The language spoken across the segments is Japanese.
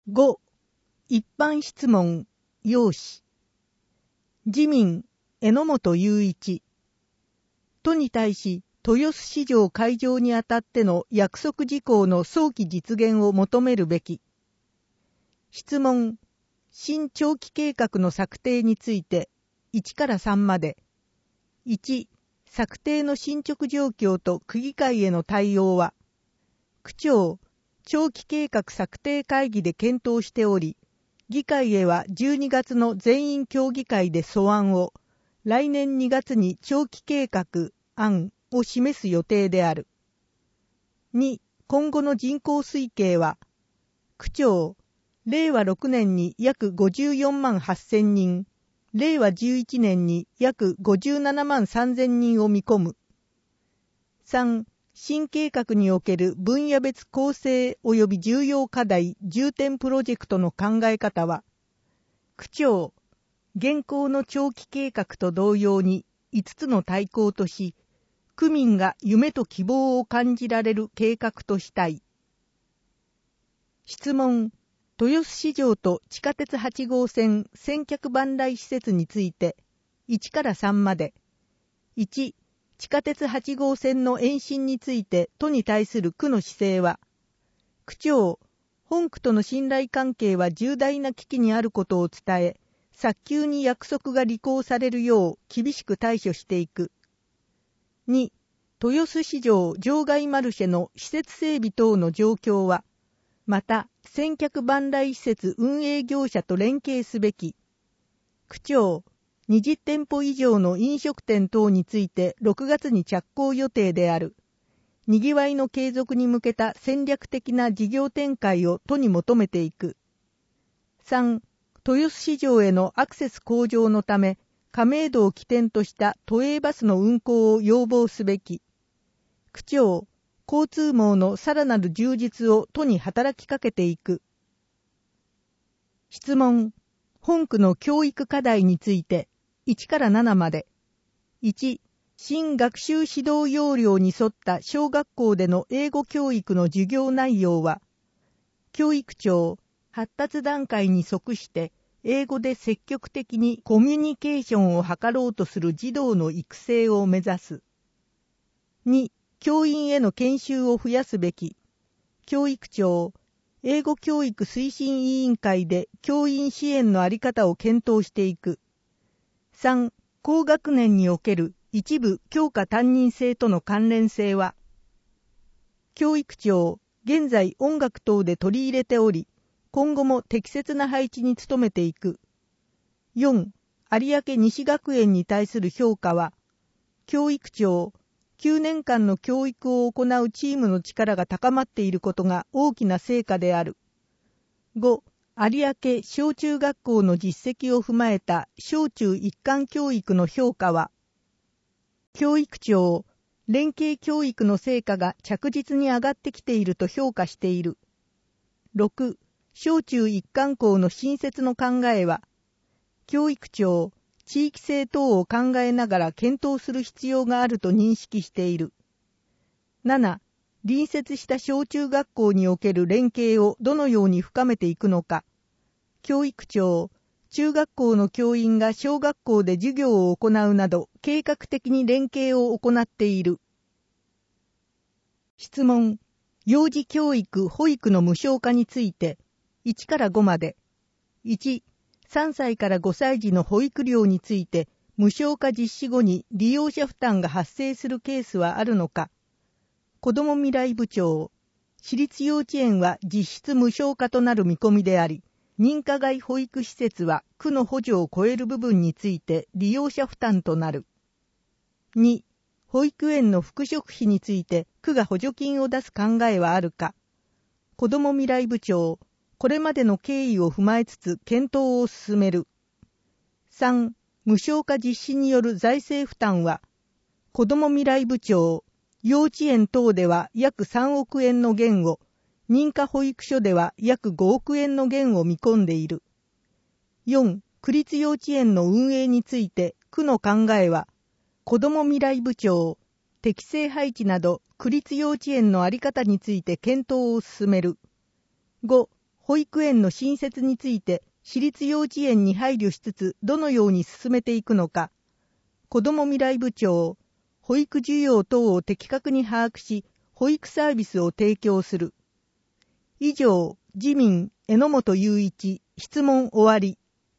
5. 一般質問要旨。自民、榎本雄一。都に対し、豊洲市場開場にあたっての約束事項の早期実現を求めるべき。質問、新長期計画の策定について、1から3まで。1、策定の進捗状況と区議会への対応は、区長、長期計画策定会議で検討しており、議会へは12月の全員協議会で素案を、来年2月に長期計画案を示す予定である。2、今後の人口推計は、区長、令和6年に約54万8000人、令和11年に約57万3000人を見込む。3、新計画における分野別構成及び重要課題重点プロジェクトの考え方は、区長、現行の長期計画と同様に5つの大綱とし、区民が夢と希望を感じられる計画としたい。質問、豊洲市場と地下鉄8号線千客万来施設について、1から3まで。1、地下鉄8号線の延伸について都に対する区の姿勢は、区長、本区との信頼関係は重大な危機にあることを伝え、早急に約束が履行されるよう厳しく対処していく。2、豊洲市場場外マルシェの施設整備等の状況は、また、千客万来施設運営業者と連携すべき。区長、20店舗以上の飲食店等について6月に着工予定である。にぎわいの継続に向けた戦略的な事業展開を都に求めていく。3、豊洲市場へのアクセス向上のため、亀戸を起点とした都営バスの運行を要望すべき。区長、交通網のさらなる充実を都に働きかけていく。質問、本区の教育課題について、1から7まで。1、新学習指導要領に沿った小学校での英語教育の授業内容は、教育庁、発達段階に即して、英語で積極的にコミュニケーションを図ろうとする児童の育成を目指す。2、教員への研修を増やすべき。教育庁、英語教育推進委員会で教員支援の在り方を検討していく。3、高学年における一部教科担任制との関連性は、教育庁、現在音楽等で取り入れており、今後も適切な配置に努めていく。4、有明西学園に対する評価は、教育庁、9年間の教育を行うチームの力が高まっていることが大きな成果である。5、有明小中学校の実績を踏まえた小中一貫教育の評価は、教育庁、連携教育の成果が着実に上がってきていると評価している。6、小中一貫校の新設の考えは、教育庁、地域性等を考えながら検討する必要があると認識している。7、隣接した小中学校における連携をどのように深めていくのか。教育庁、中学校の教員が小学校で授業を行うなど計画的に連携を行っている。質問、幼児教育・保育の無償化について、1から5まで。1、3歳から5歳児の保育料について、無償化実施後に利用者負担が発生するケースはあるのか。子ども未来部長、私立幼稚園は実質無償化となる見込みであり、認可外保育施設は区の補助を超える部分について利用者負担となる。2、保育園の副食費について区が補助金を出す考えはあるか。子ども未来部長、これまでの経緯を踏まえつつ検討を進める。3、無償化実施による財政負担は、子ども未来部長、幼稚園等では約3億円の減を、認可保育所では約5億円の減を見込んでいる。4、区立幼稚園の運営について区の考えは、子ども未来部長、適正配置など区立幼稚園の在り方について検討を進める。5、 保育園の新設について私立幼稚園に配慮しつつどのように進めていくのか、子ども未来部長、保育需要等を的確に把握し、保育サービスを提供する。以上、自民、榎本雄一、質問終わり。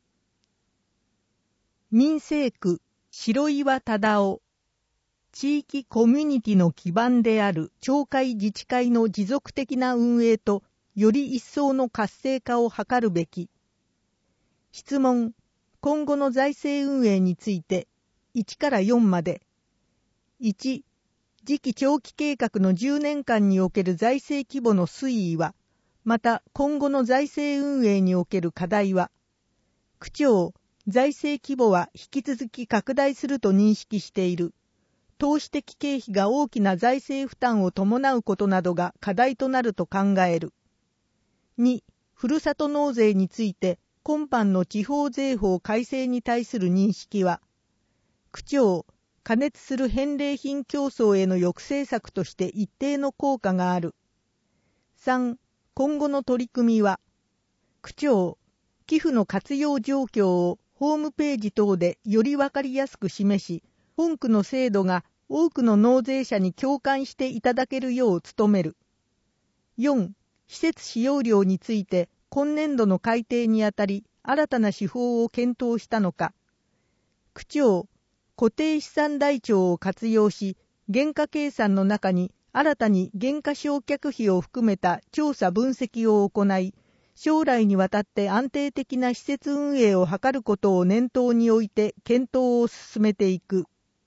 民政区、白岩忠夫。地域コミュニティの基盤である町会自治会の持続的な運営と、より一層の活性化を図るべき。質問、今後の財政運営について、1から4まで。1、次期長期計画の10年間における財政規模の推移は、また今後の財政運営における課題は、区長、財政規模は引き続き拡大すると認識している。投資的経費が大きな財政負担を伴うことなどが課題となると考える。2、ふるさと納税について今般の地方税法改正に対する認識は、区長、過熱する返礼品競争への抑制策として一定の効果がある。3、今後の取り組みは、区長、寄付の活用状況をホームページ等でよりわかりやすく示し、本区の制度が多くの納税者に共感していただけるよう努める。4、施設使用料について今年度の改定にあたり新たな手法を検討したのか。区長、固定資産台帳を活用し、原価計算の中に新たに減価償却費を含めた調査分析を行い、将来にわたって安定的な施設運営を図ることを念頭に置いて検討を進めていく。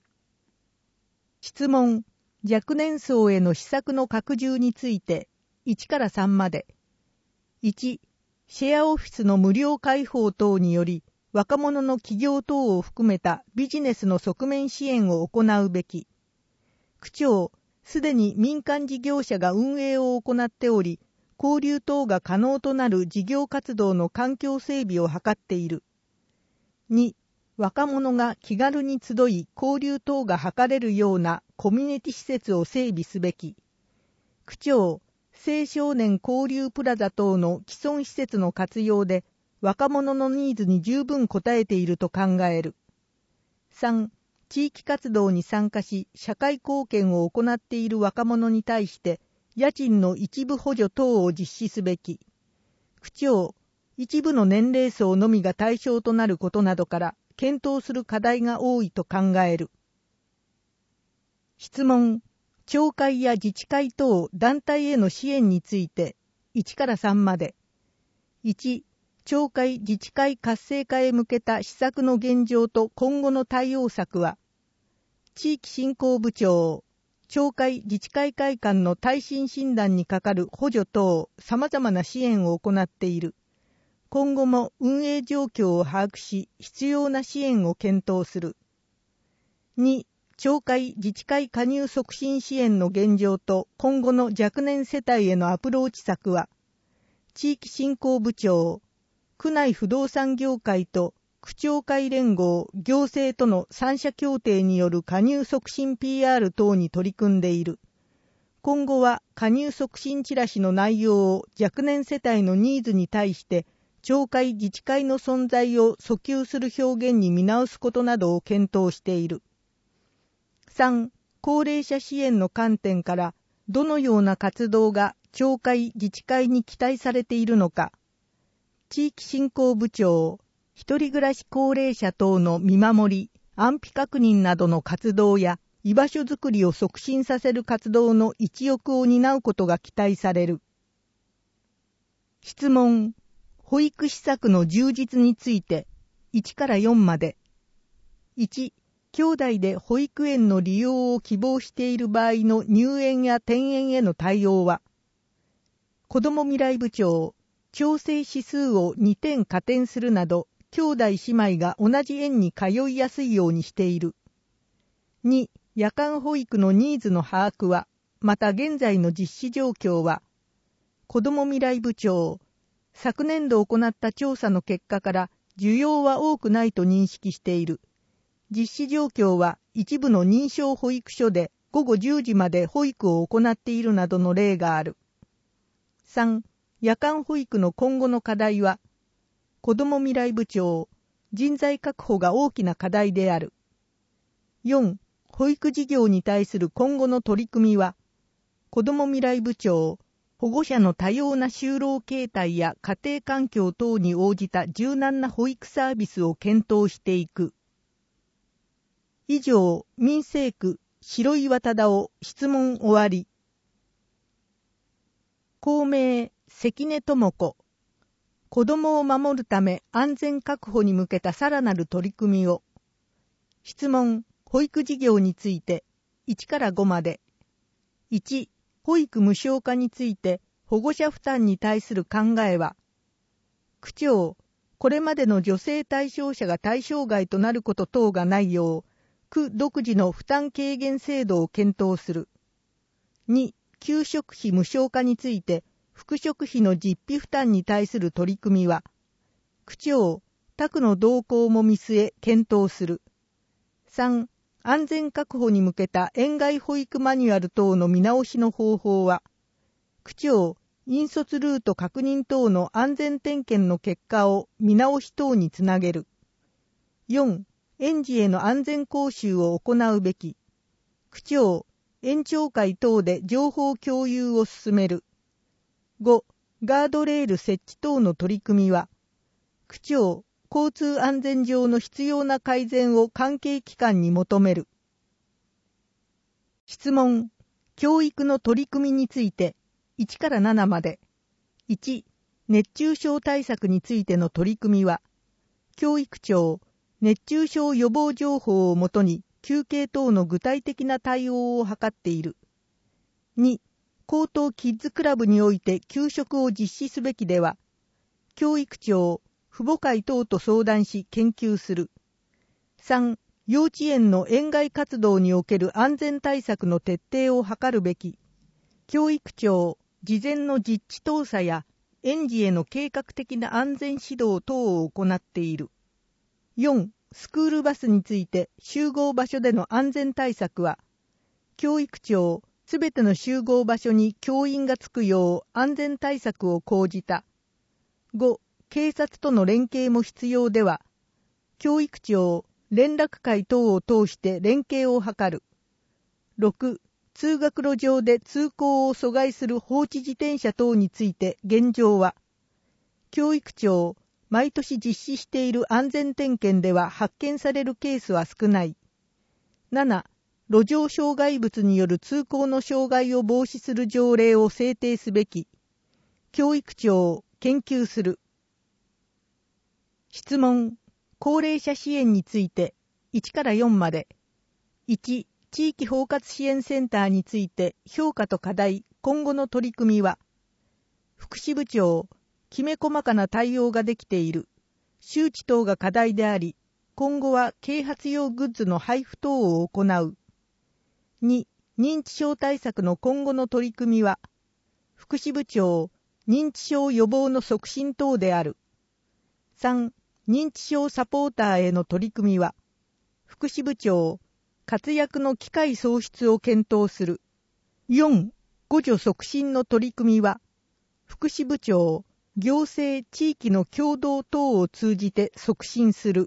質問、若年層への施策の拡充について、1から3まで。1、シェアオフィスの無料開放等により、若者の起業等を含めたビジネスの側面支援を行うべき。区長、すでに民間事業者が運営を行っており、交流等が可能となる事業活動の環境整備を図っている。2、若者が気軽に集い交流等が図れるようなコミュニティ施設を整備すべき。区長、青少年交流プラザ等の既存施設の活用で若者のニーズに十分応えていると考える。3、地域活動に参加し社会貢献を行っている若者に対して家賃の一部補助等を実施すべき。区長、一部の年齢層のみが対象となることなどから検討する課題が多いと考える。質問、町会や自治会等団体への支援について、1から3まで。1、町会自治会活性化へ向けた施策の現状と今後の対応策は、地域振興部長、町会自治会会館の耐震診断にかかる補助等、様々な支援を行っている。今後も運営状況を把握し、必要な支援を検討する。2、町会自治会加入促進支援の現状と今後の若年世帯へのアプローチ策は、地域振興部長、区内不動産業界と区長会連合、行政との三者協定による加入促進 PR 等に取り組んでいる。今後は加入促進チラシの内容を若年世帯のニーズに対して町会自治会の存在を訴求する表現に見直すことなどを検討している。3、高齢者支援の観点からどのような活動が町会自治会に期待されているのか。地域振興部長、一人暮らし高齢者等の見守り、安否確認などの活動や居場所づくりを促進させる活動の一翼を担うことが期待される。質問、保育施策の充実について、1から4まで。1、兄弟で保育園の利用を希望している場合の入園や転園への対応は、子ども未来部長、調整指数を2点加点するなど、兄弟姉妹が同じ園に通いやすいようにしている。2、夜間保育のニーズの把握は、また現在の実施状況は、子ども未来部長、昨年度行った調査の結果から需要は多くないと認識している。実施状況は一部の認証保育所で午後10時まで保育を行っているなどの例がある。3、 夜間保育の今後の課題は、子ども未来部長、人材確保が大きな課題である。4、保育事業に対する今後の取り組みは、子ども未来部長、保護者の多様な就労形態や家庭環境等に応じた柔軟な保育サービスを検討していく。以上、民生区、白岩忠夫、質問終わり。公明、関根智子。子どもを守るため安全確保に向けたさらなる取り組みを。質問、保育事業について、1から5まで。1、保育無償化について保護者負担に対する考えは、区長、これまでの助成対象者が対象外となること等がないよう、区独自の負担軽減制度を検討する。2、給食費無償化について、副食費の実費負担に対する取り組みは、区長、他区の動向も見据え検討する。3、安全確保に向けた園外保育マニュアル等の見直しの方法は、区長、引率ルート確認等の安全点検の結果を見直し等につなげる。4、園児への安全講習を行うべき。区長、園長会等で情報共有を進める。5、ガードレール設置等の取り組みは、区長、交通安全上の必要な改善を関係機関に求める。質問、教育の取り組みについて、1から7まで。1、熱中症対策についての取り組みは、教育庁、熱中症予防情報をもとに休憩等の具体的な対応を図っている。2、高等キッズクラブにおいて給食を実施すべきでは、教育庁、父母会等と相談し研究する。3、幼稚園の園外活動における安全対策の徹底を図るべき。教育庁、事前の実地調査や園児への計画的な安全指導等を行っている。4、スクールバスについて集合場所での安全対策は、教育庁、すべての集合場所に教員がつくよう安全対策を講じた。5、警察との連携も必要では、教育庁、連絡会等を通して連携を図る。6、通学路上で通行を阻害する放置自転車等について現状は、教育庁、毎年実施している安全点検では発見されるケースは少ない。7、路上障害物による通行の障害を防止する条例を制定すべき。教育庁、研究する。質問、高齢者支援について、1から4まで。1、地域包括支援センターについて評価と課題、今後の取り組みは、福祉部長、きめ細かな対応ができている。周知等が課題であり、今後は啓発用グッズの配布等を行う。2、認知症対策の今後の取り組みは、福祉部長、認知症予防の促進等である。3、認知症サポーターへの取り組みは、福祉部長、活躍の機会創出を検討する。4、互助促進の取り組みは、福祉部長、行政地域の協同等を通じて促進する。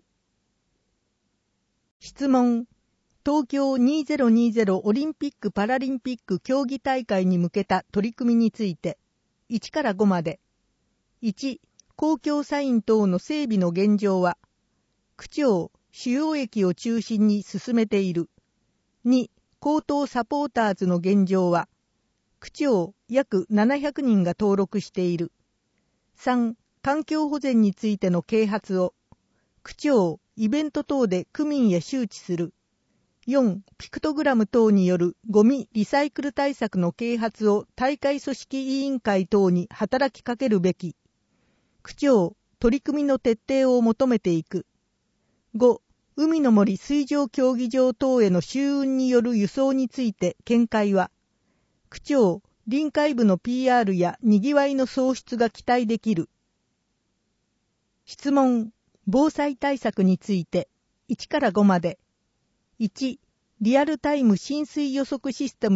質問、東京2020オリンピック・パラリンピック競技大会に向けた取り組みについて、1から5まで。1、公共サイン等の整備の現状は、区長、主要駅を中心に進めている。2、高等サポーターズの現状は、区長、約700人が登録している。3、環境保全についての啓発を、区長、イベント等で区民へ周知する。4、ピクトグラム等によるゴミ・リサイクル対策の啓発を大会組織委員会等に働きかけるべき。区長、取り組みの徹底を求めていく。5、海の森水上競技場等への舟運による輸送について見解は、区長、臨海部の PR や賑わいの創出が期待できる。質問、防災対策について、1から5まで。1、リアルタイム浸水予測システムと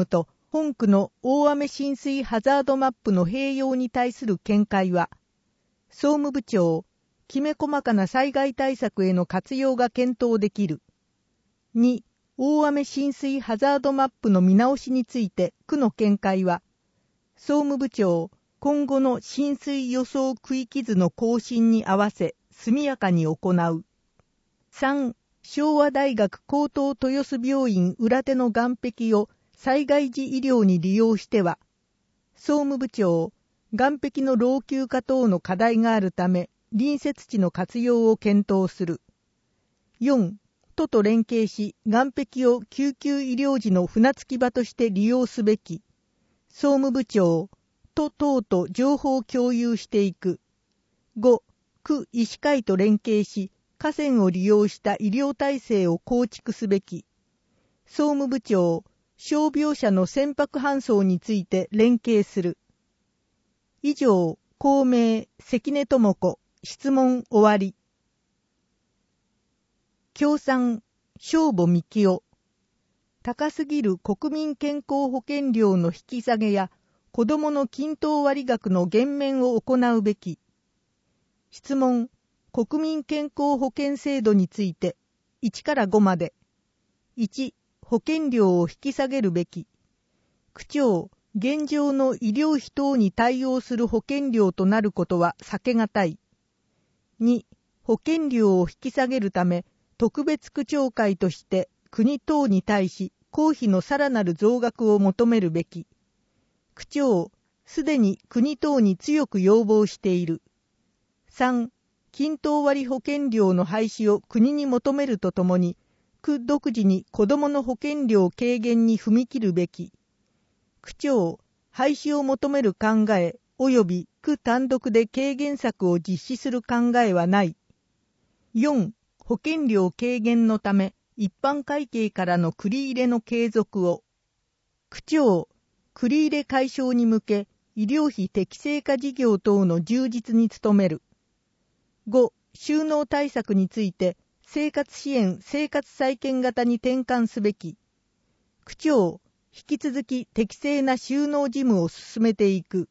本区の大雨浸水ハザードマップの併用に対する見解は、総務部長、きめ細かな災害対策への活用が検討できる。2、大雨浸水ハザードマップの見直しについて区の見解は、総務部長、今後の浸水予想区域図の更新に合わせ速やかに行う。3、昭和大学高等豊洲病院裏手の岸壁を災害時医療に利用しては、総務部長、岸壁の老朽化等の課題があるため、隣接地の活用を検討する。4、都と連携し、岸壁を救急医療時の船着き場として利用すべき。総務部長、都等と情報を共有していく。5、区医師会と連携し、河川を利用した医療体制を構築すべき。総務部長、傷病者の船舶搬送について連携する。以上、公明、関根智子、質問終わり。共産、正母幹夫。高すぎる国民健康保険料の引き下げや子どもの均等割額の減免を行うべき。質問、国民健康保険制度について1から5まで。1、保険料を引き下げるべき。区長、現状の医療費等に対応する保険料となることは避けがたい。2、保険料を引き下げるため、特別区長会として国等に対し公費のさらなる増額を求めるべき。区長、すでに国等に強く要望している。3、均等割保険料の廃止を国に求めるとともに、区独自に子どもの保険料軽減に踏み切るべき。区長、廃止を求める考え及び区単独で軽減策を実施する考えはない。4、保険料軽減のため一般会計からの繰り入れの継続を。区長、繰り入れ解消に向け医療費適正化事業等の充実に努める。5、就農対策について生活支援・生活再建型に転換すべき。区長、引き続き適正な就農事務を進めていく。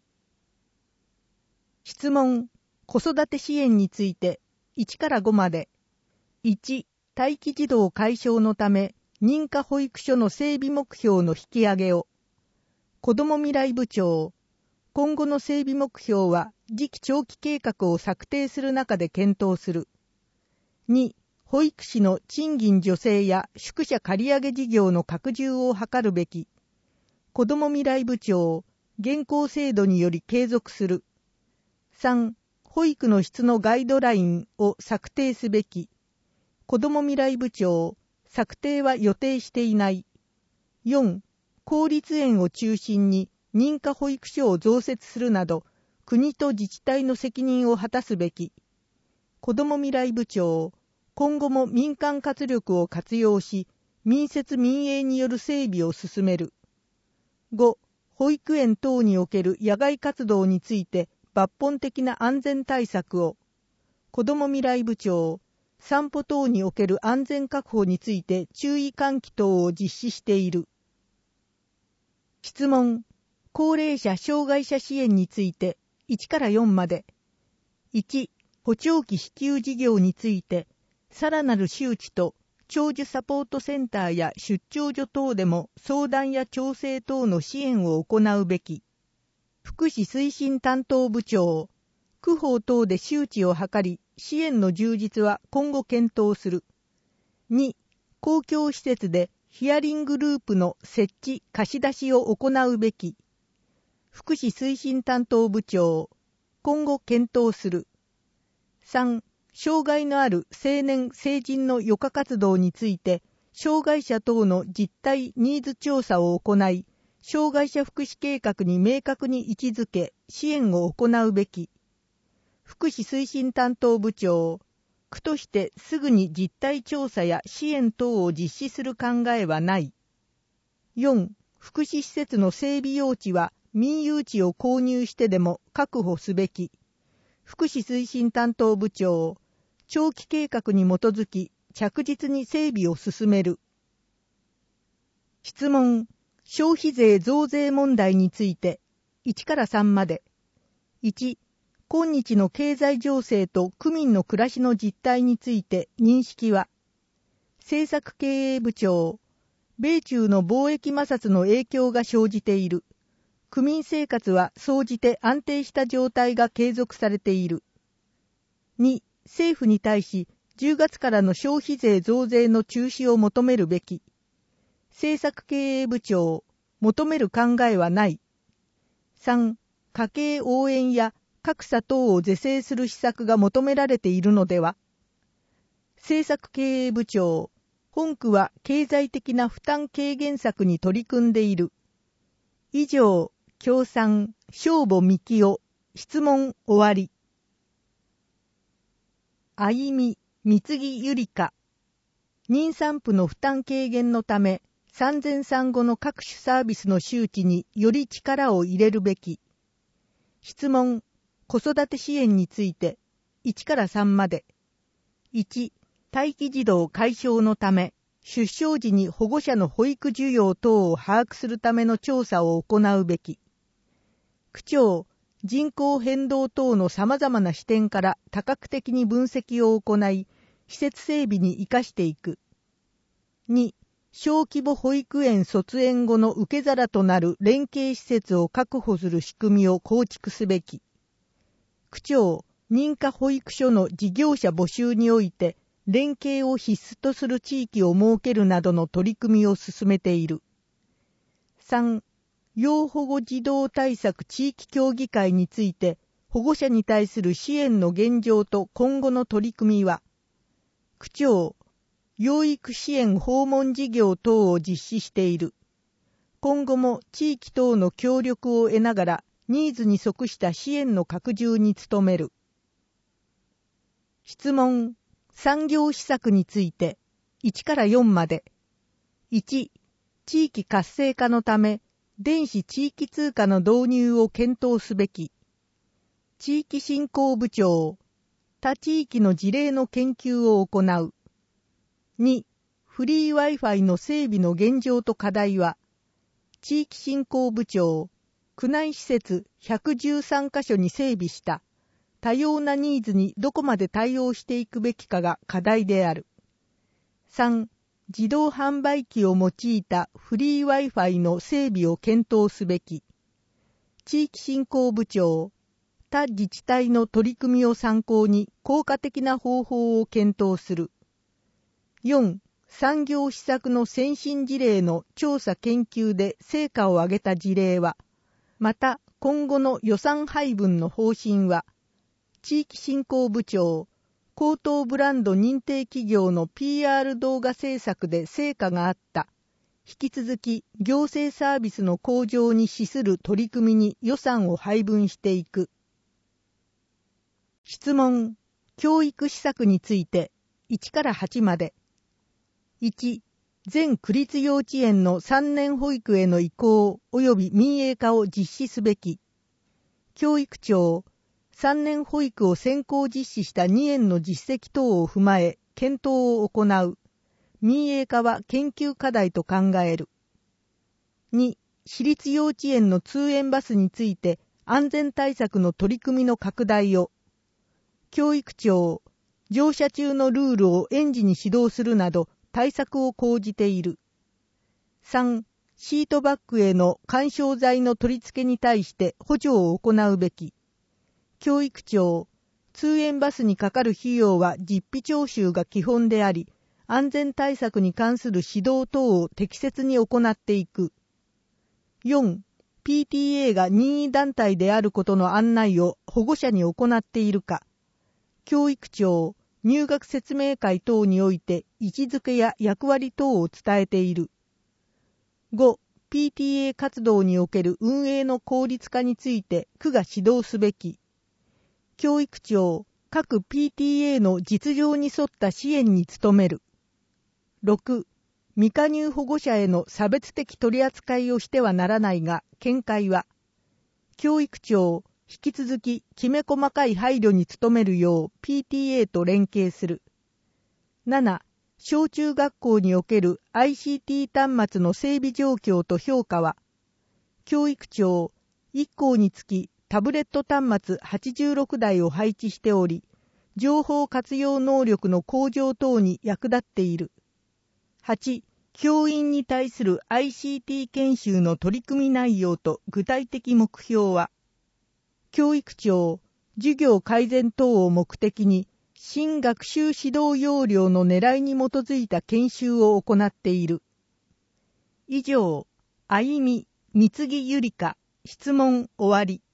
質問、子育て支援について1から5まで。1、待機児童解消のため認可保育所の整備目標の引き上げを。子ども未来部長、今後の整備目標は次期長期計画を策定する中で検討する。2、保育士の賃金助成や宿舎借上事業の拡充を図るべき。子ども未来部長、現行制度により継続する。3、保育の質のガイドラインを策定すべき。子ども未来部長、策定は予定していない。4、公立園を中心に認可保育所を増設するなど、国と自治体の責任を果たすべき。子ども未来部長、今後も民間活力を活用し、民設民営による整備を進める。5、保育園等における野外活動について抜本的な安全対策を。子ども未来部長、散歩等における安全確保について注意喚起等を実施している。質問、高齢者・障害者支援について1から4まで。1、補聴器支給事業について、さらなる周知と長寿サポートセンターや出張所等でも相談や調整等の支援を行うべき。福祉推進担当部長、区法等で周知を図り、支援の充実は今後検討する。2、公共施設でヒアリングループの設置・貸し出しを行うべき。福祉推進担当部長、今後検討する。3、障害のある青年・成人の余暇活動について、障害者等の実態・ニーズ調査を行い、障害者福祉計画に明確に位置づけ、支援を行うべき。福祉推進担当部長、区としてすぐに実態調査や支援等を実施する考えはない。4、福祉施設の整備用地は民有地を購入してでも確保すべき。福祉推進担当部長、長期計画に基づき着実に整備を進める。質問、 消費税増税問題について、1から3まで。1、今日の経済情勢と区民の暮らしの実態について認識は、政策経営部長、米中の貿易摩擦の影響が生じている。区民生活は総じて安定した状態が継続されている。2、政府に対し10月からの消費税増税の中止を求めるべき。政策経営部長、求める考えはない。3、家計応援や格差等を是正する施策が求められているのでは。政策経営部長、本区は経済的な負担軽減策に取り組んでいる。以上、共産、正母幹夫、質問終わり。あいみ、三木ゆりか。妊産婦の負担軽減のため、産前産後の各種サービスの周知により力を入れるべき。質問、子育て支援について、1から3まで。1、待機児童解消のため、出生時に保護者の保育需要等を把握するための調査を行うべき。区長、人口変動等の様々な視点から多角的に分析を行い、施設整備に生かしていく。2、小規模保育園卒園後の受け皿となる連携施設を確保する仕組みを構築すべき。区長、認可保育所の事業者募集において、連携を必須とする地域を設けるなどの取り組みを進めている。3、要保護児童対策地域協議会について、保護者に対する支援の現状と今後の取り組みは、区長、養育支援訪問事業等を実施している。今後も地域等の協力を得ながら、ニーズに即した支援の拡充に努める。質問、産業施策について、1から4まで。1、地域活性化のため、電子地域通貨の導入を検討すべき。地域振興部長、他地域の事例の研究を行う。2、フリー Wi-Fi の整備の現状と課題は、地域振興部長、区内施設113カ所に整備した多様なニーズにどこまで対応していくべきかが課題である。3、自動販売機を用いたフリー Wi-Fi の整備を検討すべき。地域振興部長、他自治体の取り組みを参考に効果的な方法を検討する。4、産業施策の先進事例の調査研究で成果を上げた事例は、また今後の予算配分の方針は、地域振興部長、高等ブランド認定企業の PR 動画制作で成果があった。引き続き行政サービスの向上に資する取り組みに予算を配分していく。質問、教育施策について1から8まで。1、全区立幼稚園の3年保育への移行及び民営化を実施すべき。教育庁、3年保育を先行実施した2園の実績等を踏まえ検討を行う。民営化は研究課題と考える。2、私立幼稚園の通園バスについて安全対策の取り組みの拡大を。教育庁、乗車中のルールを園児に指導するなど対策を講じている。3、シートバッグへの緩衝材の取り付けに対して補助を行うべき。教育庁、通園バスにかかる費用は実費徴収が基本であり、安全対策に関する指導等を適切に行っていく。4、PTA が任意団体であることの案内を保護者に行っているか。教育庁、入学説明会等において位置づけや役割等を伝えている。5、PTA 活動における運営の効率化について区が指導すべき。教育庁、各 PTA の実情に沿った支援に努める。6、未加入保護者への差別的取り扱いをしてはならないが、見解は、教育庁、引き続ききめ細かい配慮に努めるよう PTA と連携する。7、 小中学校における ICT 端末の整備状況と評価は、教育庁、1校につきタブレット端末86台を配置しており、情報活用能力の向上等に役立っている。8、教員に対する ICT 研修の取り組み内容と具体的目標は、教育庁、授業改善等を目的に、新学習指導要領の狙いに基づいた研修を行っている。以上、あいみ、三木ゆりか、質問終わり。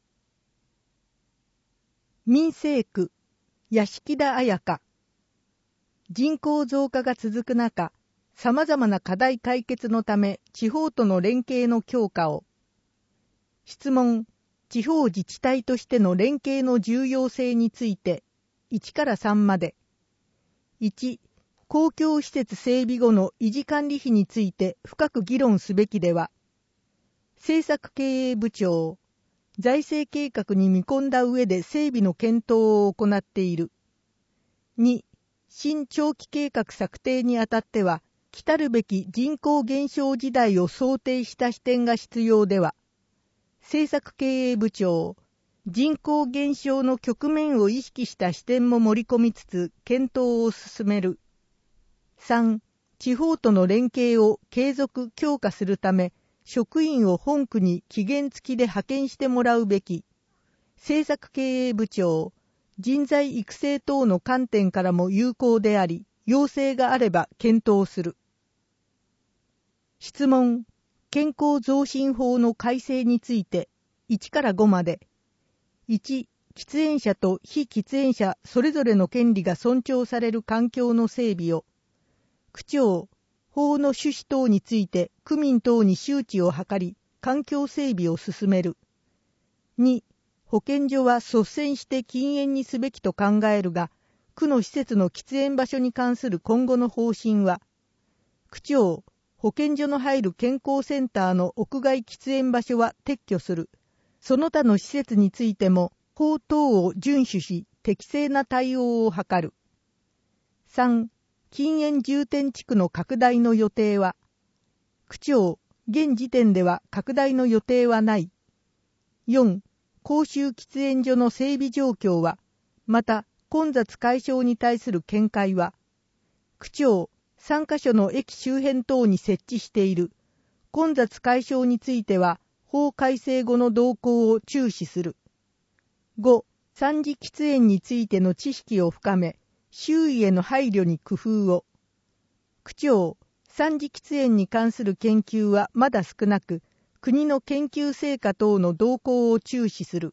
民生区、屋敷田彩香。人口増加が続く中、様々な課題解決のため地方との連携の強化を。質問、地方自治体としての連携の重要性について、1から3まで。1、公共施設整備後の維持管理費について深く議論すべきでは。政策経営部長、財政計画に見込んだ上で整備の検討を行っている。2、新長期計画策定にあたっては、来るべき人口減少時代を想定した視点が必要では。政策経営部長、人口減少の局面を意識した視点も盛り込みつつ検討を進める。3、地方との連携を継続強化するため、職員を本区に期限付きで派遣してもらうべき。政策経営部長、人材育成等の観点からも有効であり、要請があれば検討する。質問、健康増進法の改正について、1から5まで。1、喫煙者と非喫煙者それぞれの権利が尊重される環境の整備を。区長、法の趣旨等について区民等に周知を図り、環境整備を進める。2、保健所は率先して禁煙にすべきと考えるが、区の施設の喫煙場所に関する今後の方針は、区長、保健所の入る健康センターの屋外喫煙場所は撤去する。その他の施設についても、法等を遵守し、適正な対応を図る。3、禁煙重点地区の拡大の予定は、区長、現時点では拡大の予定はない。4、公衆喫煙所の整備状況は、また混雑解消に対する見解は、区長、3カ所の駅周辺等に設置している混雑解消については、法改正後の動向を注視する。5、3次喫煙についての知識を深め、周囲への配慮に工夫を。区長、3次喫煙に関する研究はまだ少なく、国の研究成果等の動向を注視する。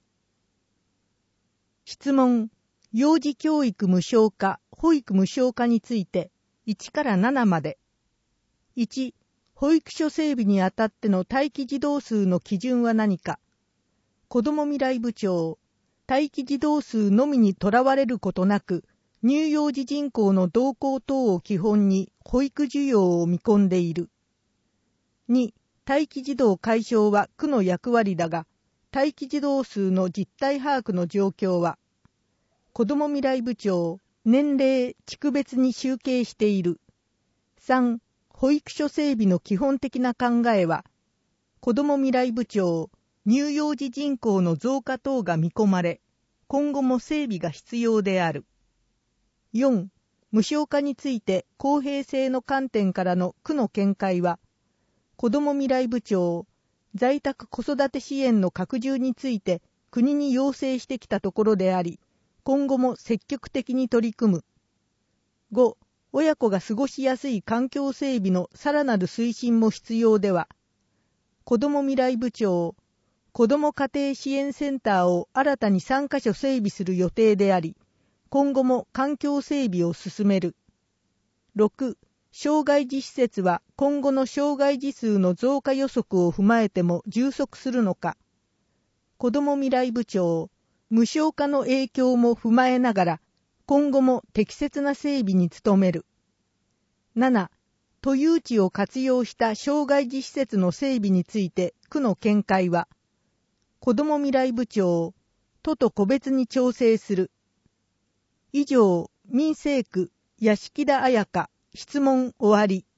質問、幼児教育無償化、保育無償化について、1から7まで。1、保育所整備にあたっての待機児童数の基準は何か。子ども未来部長、待機児童数のみにとらわれることなく、乳幼児人口の動向等を基本に保育需要を見込んでいる。2、待機児童解消は区の役割だが、待機児童数の実態把握の状況は、子ども未来部長、年齢、地区別に集計している。3、保育所整備の基本的な考えは、子ども未来部長、乳幼児人口の増加等が見込まれ、今後も整備が必要である。4、無償化について公平性の観点からの区の見解は、子ども未来部長、在宅子育て支援の拡充について国に要請してきたところであり、今後も積極的に取り組む。5、親子が過ごしやすい環境整備のさらなる推進も必要では、子ども未来部長、子ども家庭支援センターを新たに3カ所整備する予定であり、今後も環境整備を進める。6、障害児施設は今後の障害児数の増加予測を踏まえても充足するのか。子ども未来部長、無償化の影響も踏まえながら、今後も適切な整備に努める。7、都有地を活用した障害児施設の整備について区の見解は、子ども未来部長、都と個別に調整する。以上、民生区、屋敷田彩香、 質問終わり。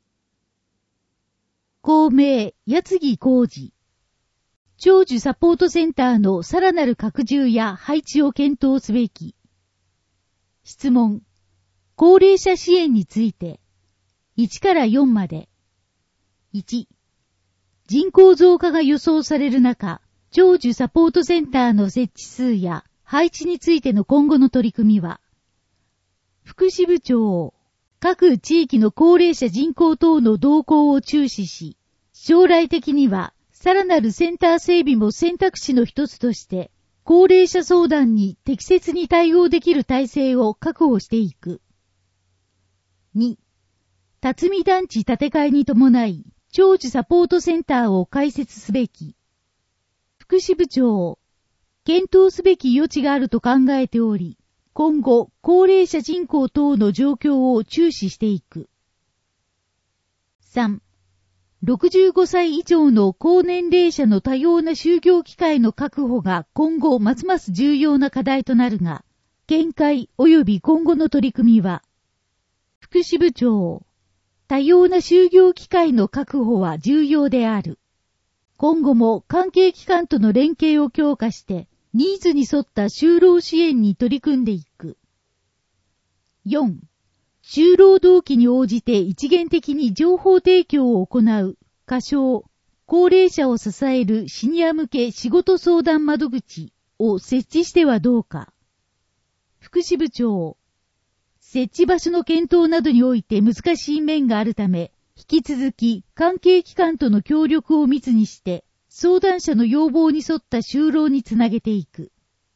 公明、矢継浩二。長寿サポートセンターのさらなる拡充や配置を検討すべき。質問。高齢者支援について。1から4まで。1。人口増加が予想される中、長寿サポートセンターの設置数や配置についての今後の取り組みは、福祉部長、各地域の高齢者人口等の動向を注視し、将来的にはさらなるセンター整備も選択肢の一つとして、高齢者相談に適切に対応できる体制を確保していく。2. 辰巳団地建て替えに伴い、長寿サポートセンターを開設すべき。福祉部長、検討すべき余地があると考えており、今後、高齢者人口等の状況を注視していく。3. 65歳以上の高年齢者の多様な就業機会の確保が今後ますます重要な課題となるが、見解及び今後の取り組みは、福祉部長、多様な就業機会の確保は重要である。今後も関係機関との連携を強化して、ニーズに沿った就労支援に取り組んでいく。4. 就労動機に応じて一元的に情報提供を行う、仮称、高齢者を支えるシニア向け仕事相談窓口を設置してはどうか。福祉部長、設置場所の検討などにおいて難しい面があるため、引き続き関係機関との協力を密にして、相談者の要望に沿った就労につなげていく。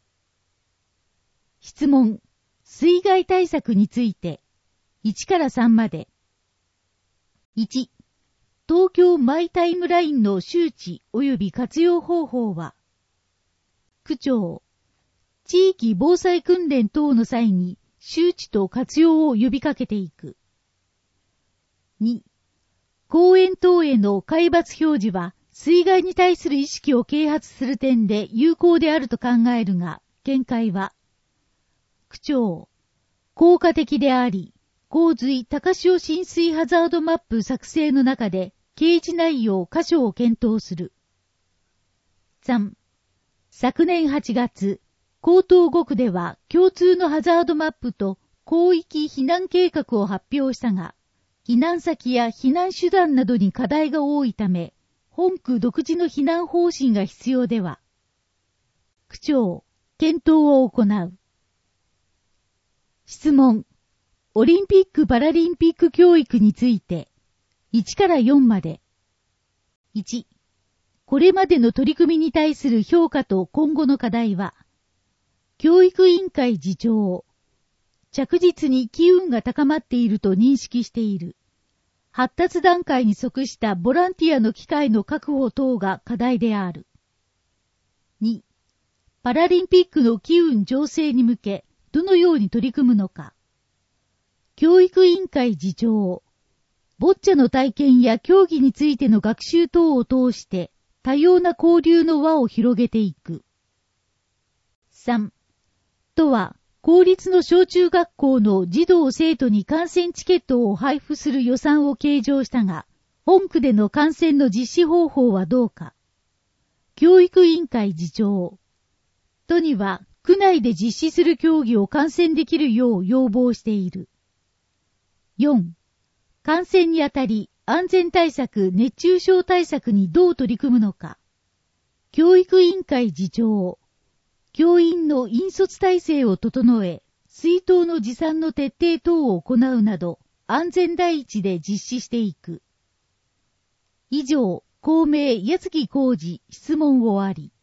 質問。水害対策について。1から3まで。1。東京マイタイムラインの周知及び活用方法は、区長。地域防災訓練等の際に周知と活用を呼びかけていく。2。公園等への海抜表示は、水害に対する意識を啓発する点で有効であると考えるが、見解は、区長、効果的であり、洪水高潮浸水ハザードマップ作成の中で、掲示内容箇所を検討する。3. 昨年8月、江東5区では共通のハザードマップと広域避難計画を発表したが、避難先や避難手段などに課題が多いため、本区独自の避難方針が必要では。区長、検討を行う。質問。オリンピック・パラリンピック教育について。1から4まで。1。これまでの取り組みに対する評価と今後の課題は、教育委員会次長。着実に機運が高まっていると認識している。発達段階に即したボランティアの機会の確保等が課題である。2. パラリンピックの機運醸成に向け、どのように取り組むのか。教育委員会次長。ボッチャの体験や競技についての学習等を通して、多様な交流の輪を広げていく。3. 都は、公立の小中学校の児童生徒に観戦チケットを配布する予算を計上したが、本区での観戦の実施方法はどうか。教育委員会次長。都には、区内で実施する競技を観戦できるよう要望している。4. 観戦にあたり、安全対策、熱中症対策にどう取り組むのか。教育委員会次長。教員の引率体制を整え、水筒の持参の徹底等を行うなど、安全第一で実施していく。以上、公明矢継浩二質問終わり。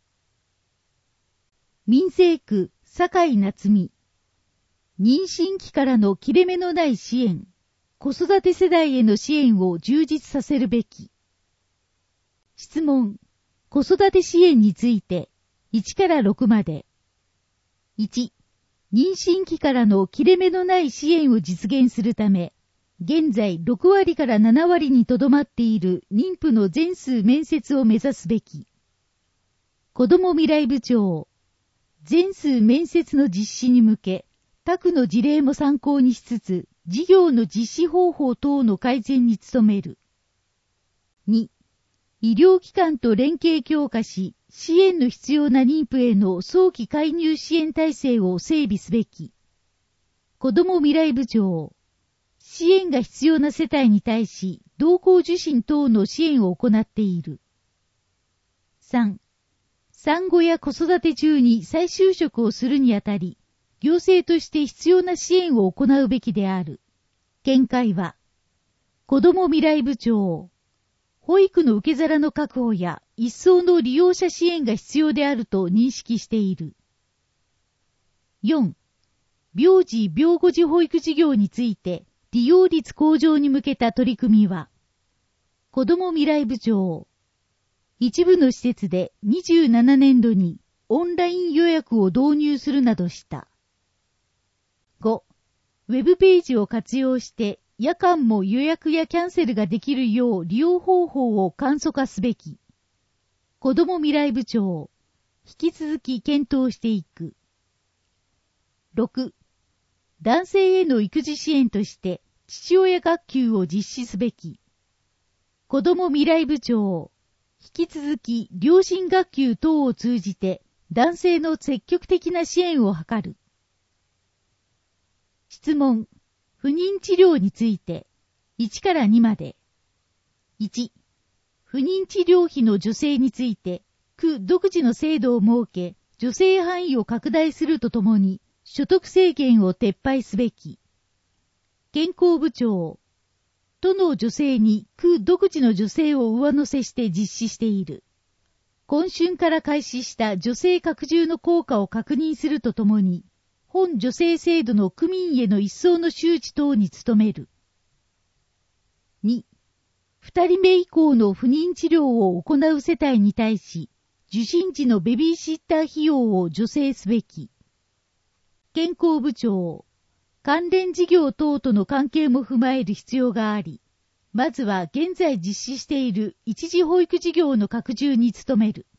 民生区、酒井夏美。妊娠期からの切れ目のない支援、子育て世代への支援を充実させるべき。質問、子育て支援について、1から6まで。1、妊娠期からの切れ目のない支援を実現するため、現在6割から7割にとどまっている妊婦の全数面接を目指すべき。子ども未来部長、全数面接の実施に向け、他区の事例も参考にしつつ、 事業の実施方法等の改善に努める。2、医療機関と連携強化し、支援の必要な妊婦への早期介入支援体制を整備すべき。子ども未来部長、支援が必要な世帯に対し、同行受診等の支援を行っている。3、産後や子育て中に再就職をするにあたり、行政として必要な支援を行うべきである。見解は、子ども未来部長、保育の受け皿の確保や一層の利用者支援が必要であると認識している。4、病児・病後児保育事業について利用率向上に向けた取り組みは、子ども未来部長、一部の施設で27年度にオンライン予約を導入するなどした。5、ウェブページを活用して夜間も予約やキャンセルができるよう利用方法を簡素化すべき。子ども未来部長、引き続き検討していく。6、男性への育児支援として父親学級を実施すべき。子ども未来部長、引き続き両親学級等を通じて男性の積極的な支援を図る。質問、不妊治療について1から2まで。1、不妊治療費の助成について区独自の制度を設け、助成範囲を拡大するとともに所得制限を撤廃すべき。健康部長、都の助成に区独自の助成を上乗せして実施している。今春から開始した助成拡充の効果を確認するとともに、本助成制度の区民への一層の周知等に努める。2、2人目以降の不妊治療を行う世帯に対し、受診時のベビーシッター費用を助成すべき。健康部長、関連事業等との関係も踏まえる必要があり、まずは現在実施している一時保育事業の拡充に努める。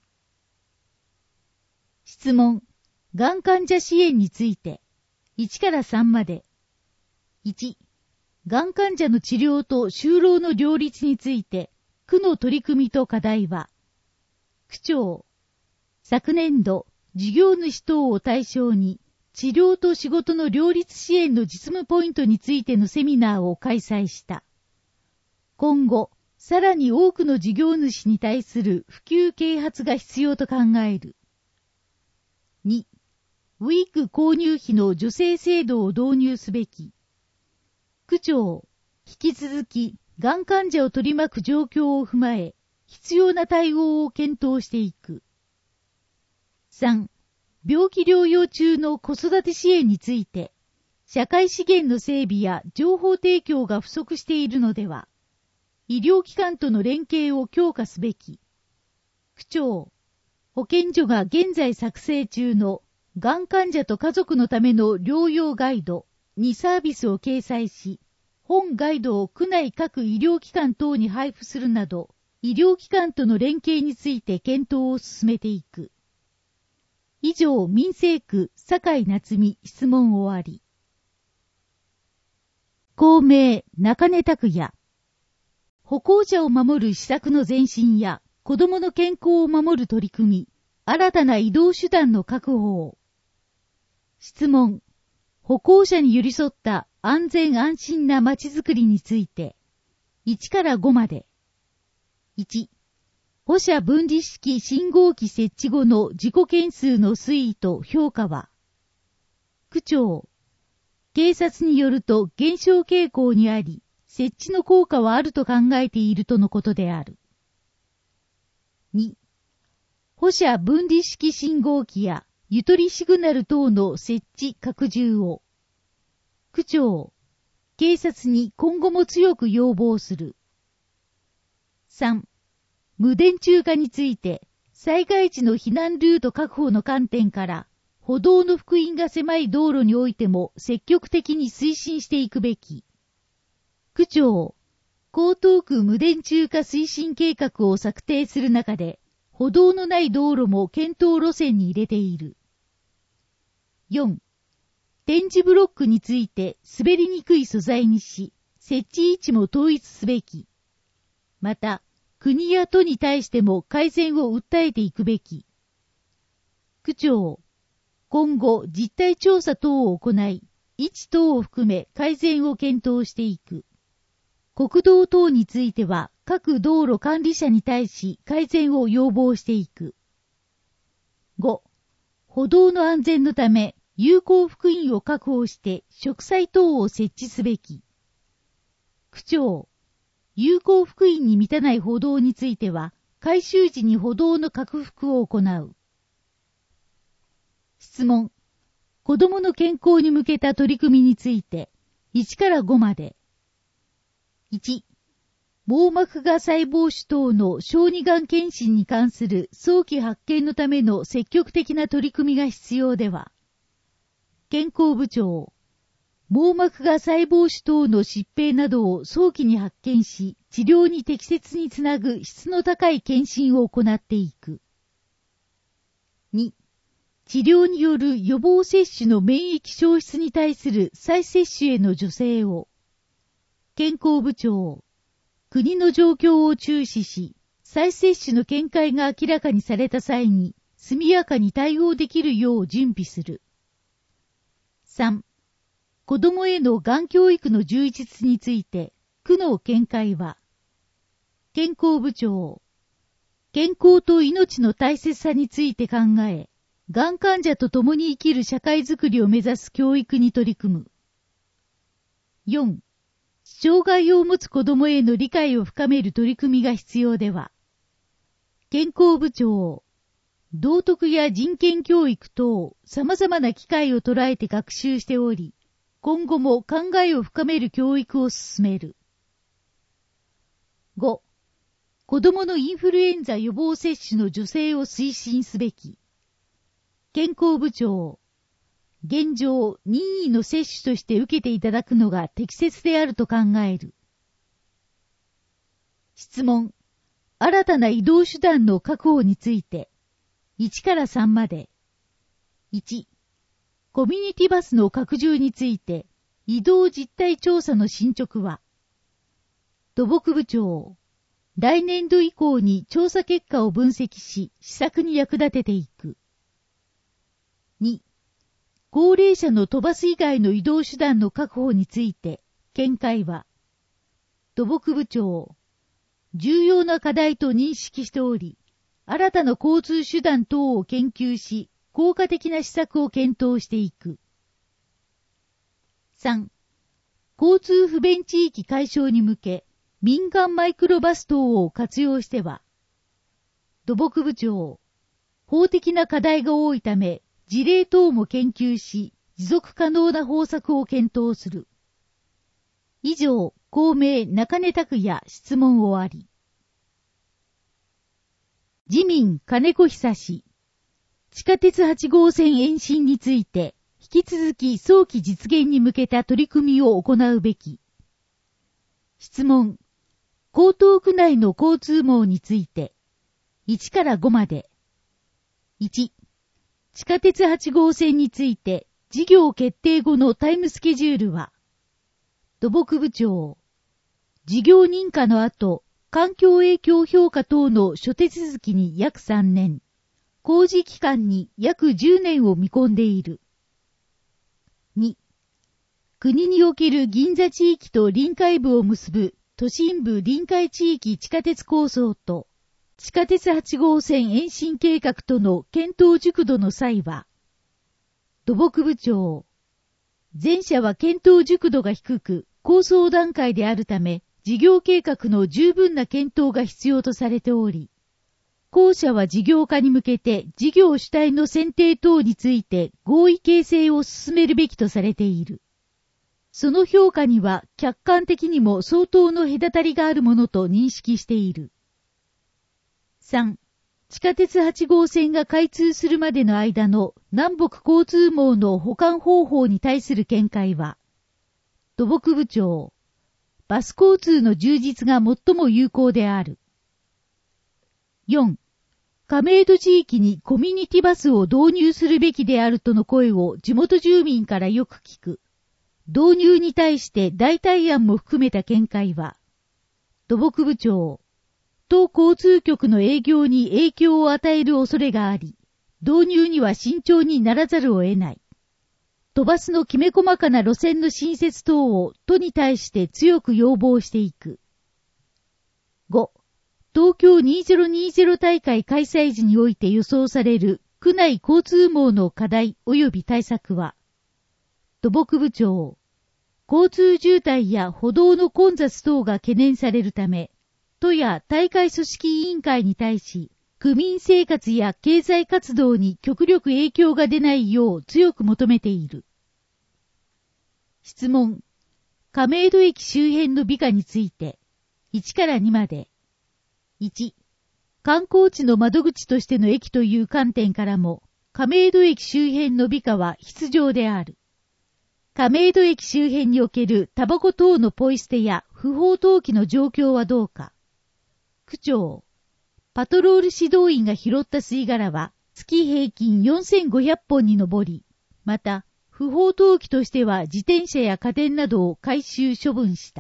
質問、がん患者支援について、1から3まで。1、がん患者の治療と就労の両立について、区の取り組みと課題は、区長、昨年度、事業主等を対象に、治療と仕事の両立支援の実務ポイントについてのセミナーを開催した。今後、さらに多くの事業主に対する普及啓発が必要と考える。2、ウィーク購入費の助成制度を導入すべき。区長、引き続き、がん患者を取り巻く状況を踏まえ、必要な対応を検討していく。3、病気療養中の子育て支援について、社会資源の整備や情報提供が不足しているのでは、医療機関との連携を強化すべき。区長、保健所が現在作成中のがん患者と家族のための療養ガイドにサービスを掲載し、本ガイドを区内各医療機関等に配布するなど、医療機関との連携について検討を進めていく。以上、民生区、酒井夏美、質問終わり。公明、中根拓也。歩行者を守る施策の前進や、子どもの健康を守る取り組み、新たな移動手段の確保を。質問。歩行者に寄り添った安全安心な街づくりについて、1から5まで。1、歩車分離式信号機設置後の事故件数の推移と評価は、区長、警察によると減少傾向にあり、設置の効果はあると考えているとのことである。2、歩車分離式信号機やゆとりシグナル等の設置拡充を、区長、警察に今後も強く要望する。3、無電柱化について、災害時の避難ルート確保の観点から、歩道の幅員が狭い道路においても積極的に推進していくべき。区長、江東区無電柱化推進計画を策定する中で、歩道のない道路も検討路線に入れている。4、 展示ブロックについて滑りにくい素材にし、設置位置も統一すべき。また、国や都に対しても改善を訴えていくべき。区長、今後実態調査等を行い、位置等を含め改善を検討していく。国道等については各道路管理者に対し改善を要望していく。5. 歩道の安全のため有効福員を確保して植栽等を設置すべき。区長、有効福員に満たない歩道については改修時に歩道の拡幅を行う。質問。子どもの健康に向けた取り組みについて1から5まで。1、網膜芽細胞腫等の小児がん検診に関する早期発見のための積極的な取り組みが必要では、健康部長、網膜芽細胞腫等の疾病などを早期に発見し、治療に適切につなぐ質の高い検診を行っていく。2、治療による予防接種の免疫消失に対する再接種への助成を、健康部長、国の状況を注視し、再接種の見解が明らかにされた際に、速やかに対応できるよう準備する。3. 子どもへのがん教育の充実について、区の見解は、健康部長、健康と命の大切さについて考え、がん患者と共に生きる社会づくりを目指す教育に取り組む。4. 障害を持つ子どもへの理解を深める取り組みが必要では、健康部長、道徳や人権教育等、様々な機会を捉えて学習しており、今後も考えを深める教育を進める。5. 子どものインフルエンザ予防接種の助成を推進すべき。健康部長、現状、任意の接種として受けていただくのが適切であると考える。質問。新たな移動手段の確保について、1から3まで。1、コミュニティバスの拡充について、移動実態調査の進捗は、土木部長、来年度以降に調査結果を分析し、施策に役立てていく。2、高齢者の飛ばす以外の移動手段の確保について、見解は、土木部長、重要な課題と認識しており、新たな交通手段等を研究し、効果的な施策を検討していく。3. 交通不便地域解消に向け、民間マイクロバス等を活用しては、土木部長、法的な課題が多いため、事例等も研究し、持続可能な方策を検討する。以上、公明中根拓也質問終わり。自民金子久氏、地下鉄8号線延伸について、引き続き早期実現に向けた取り組みを行うべき。質問。江東区内の交通網について、1から5まで。1、地下鉄8号線について、事業決定後のタイムスケジュールは、土木部長、事業認可の後、環境影響評価等の諸手続きに約3年、工事期間に約10年を見込んでいる。2、国における銀座地域と臨海部を結ぶ都心部臨海地域地下鉄構想と地下鉄8号線延伸計画との検討熟度の際は、土木部長、前者は検討熟度が低く構想段階であるため、事業計画の十分な検討が必要とされており、後者は事業化に向けて事業主体の選定等について合意形成を進めるべきとされている。その評価には客観的にも相当の隔たりがあるものと認識している。3. 地下鉄8号線が開通するまでの間の南北交通網の補完方法に対する見解は、土木部長、バス交通の充実が最も有効である。4. 亀戸地域にコミュニティバスを導入するべきであるとの声を地元住民からよく聞く。導入に対して代替案も含めた見解は、土木部長、都交通局の営業に影響を与える恐れがあり、導入には慎重にならざるを得ない。都バスのきめ細かな路線の新設等を都に対して強く要望していく。5. 東京2020大会開催時において予想される区内交通網の課題及び対策は、土木部長、交通渋滞や歩道の混雑等が懸念されるため、都や大会組織委員会に対し、区民生活や経済活動に極力影響が出ないよう強く求めている。質問。亀戸駅周辺の美化について、1から2まで。1、観光地の窓口としての駅という観点からも、亀戸駅周辺の美化は必要である。亀戸駅周辺におけるタバコ等のポイ捨てや不法投棄の状況はどうか。区長、パトロール指導員が拾った吸い殻は月平均4500本に上り、また不法投棄としては自転車や家電などを回収処分した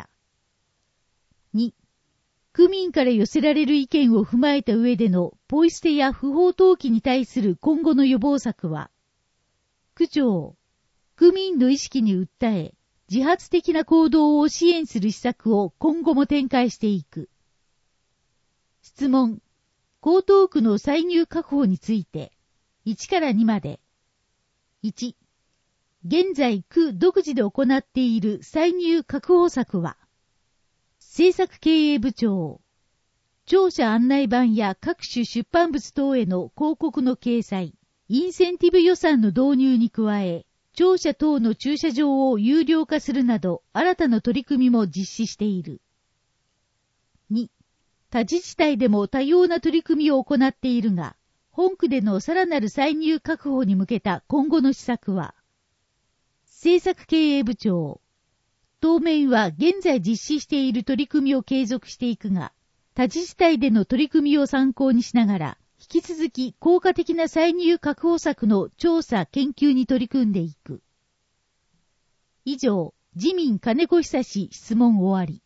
。2、区民から寄せられる意見を踏まえた上でのポイ捨てや不法投棄に対する今後の予防策は、区長、区民の意識に訴え、自発的な行動を支援する施策を今後も展開していく。質問。江東区の歳入確保について、1から2まで。1、現在区独自で行っている歳入確保策は、政策経営部長、庁舎案内板や各種出版物等への広告の掲載、インセンティブ予算の導入に加え、庁舎等の駐車場を有料化するなど、新たな取り組みも実施している。2、他自治体でも多様な取り組みを行っているが、本区でのさらなる歳入確保に向けた今後の施策は、政策経営部長、当面は現在実施している取り組みを継続していくが、他自治体での取り組みを参考にしながら、引き続き効果的な歳入確保策の調査・研究に取り組んでいく。以上、自民金子久志質問終わり。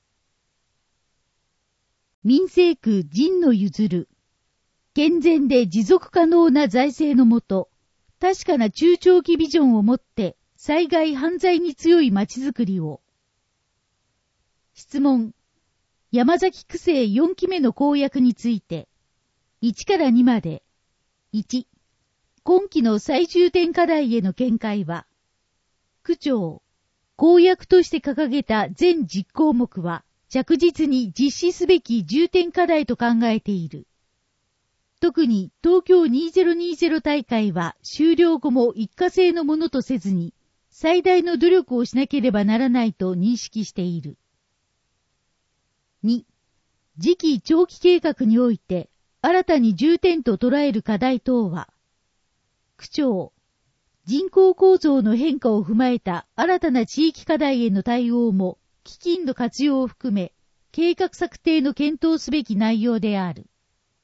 民政区陣野譲。健全で持続可能な財政のもと、確かな中長期ビジョンを持って災害犯罪に強い町づくりを。質問。山崎区政4期目の公約について、1から2まで。1、今期の最重点課題への見解は、区長、公約として掲げた全10項目は、着実に実施すべき重点課題と考えている。特に東京2020大会は終了後も一過性のものとせずに、最大の努力をしなければならないと認識している。2、次期長期計画において、新たに重点と捉える課題等は、区長、人口構造の変化を踏まえた新たな地域課題への対応も、基金の活用を含め、計画策定の検討すべき内容である。